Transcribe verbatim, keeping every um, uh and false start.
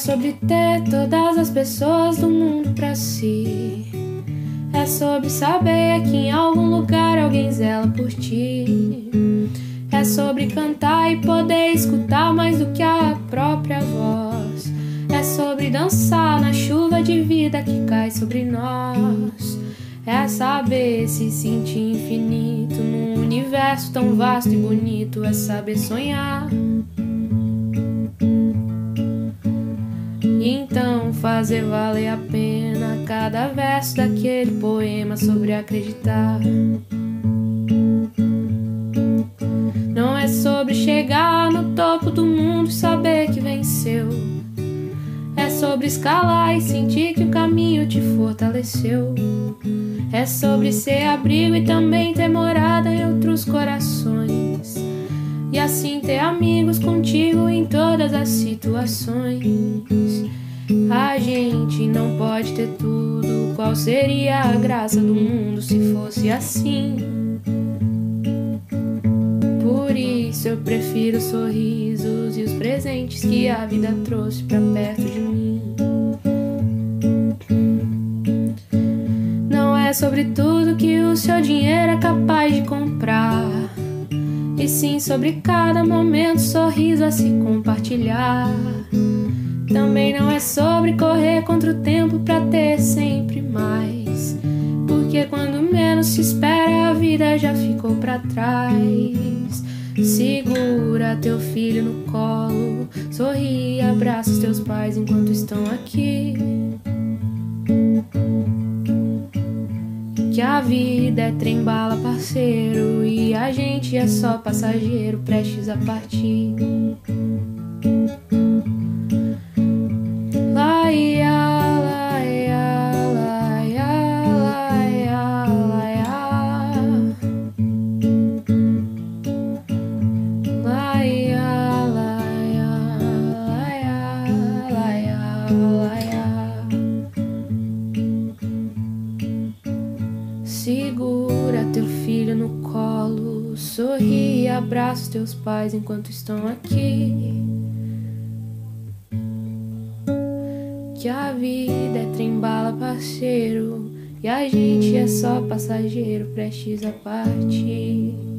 sobre ter todas as pessoas do mundo pra si. É sobre saber que em algum lugar alguém zela por ti. É sobre cantar e poder escutar mais do que a própria voz. É sobre dançar na chuva de vida que cai sobre nós. É saber se sentir infinito num universo tão vasto e bonito. É saber sonhar. E então fazer valer a pena cada verso daquele poema sobre acreditar. Não é sobre chegar no topo do mundo e saber que venceu. É sobre escalar e sentir que o caminho te fortaleceu. É sobre ser abrigo e também ter morada em outros corações. E assim ter amigos contigo em todas as situações. A gente não pode ter tudo. Qual seria a graça do mundo se fosse assim? Por isso eu prefiro os sorrisos e os presentes que a vida trouxe pra perto de mim. Não é sobre tudo que o seu dinheiro é capaz de comprar, e sim sobre cada momento, sorriso a se compartilhar. Também não é sobre correr contra o tempo pra ter sempre mais, porque quando menos se espera a vida já ficou pra trás. Segura teu filho no colo, sorri e abraça os teus pais enquanto estão aqui. Que a vida é trem-bala, parceiro, e a gente é só passageiro prestes a partir. Segura teu filho no colo, sorri e abraça os teus pais enquanto estão aqui. Que a vida é trem-bala, parceiro, e a gente é só passageiro prestes a partir.